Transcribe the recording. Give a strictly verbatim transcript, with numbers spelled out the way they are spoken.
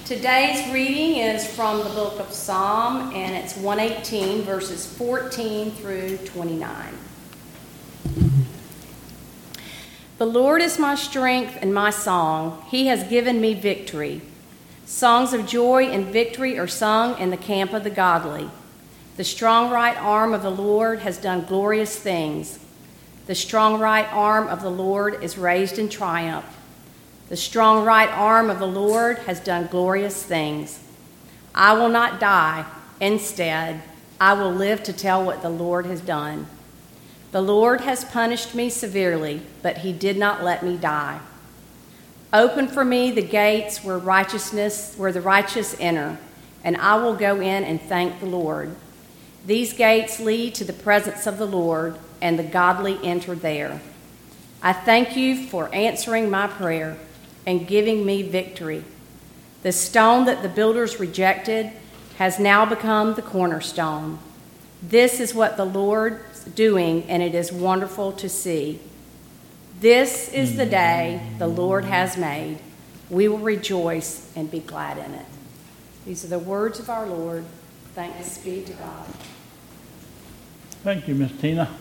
Today's reading is from the book of Psalm, and it's one eighteen, verses fourteen through twenty-nine. The Lord is my strength and my song. He has given me victory. Songs of joy and victory are sung in the camp of the godly. The strong right arm of the Lord has done glorious things. The strong right arm of the Lord is raised in triumph. The strong right arm of the Lord has done glorious things. I will not die. Instead, I will live to tell what the Lord has done. The Lord has punished me severely, but he did not let me die. Open for me the gates where righteousness, where the righteous enter, and I will go in and thank the Lord. These gates lead to the presence of the Lord, and the godly enter there. I thank you for answering my prayer and giving me victory. The stone that the builders rejected has now become the cornerstone. This is what the Lord's doing, and it is wonderful to see. This is the day the Lord has made. We will rejoice and be glad in it. These are the words of our Lord. Thanks be to God. Thank you, Miss Tina.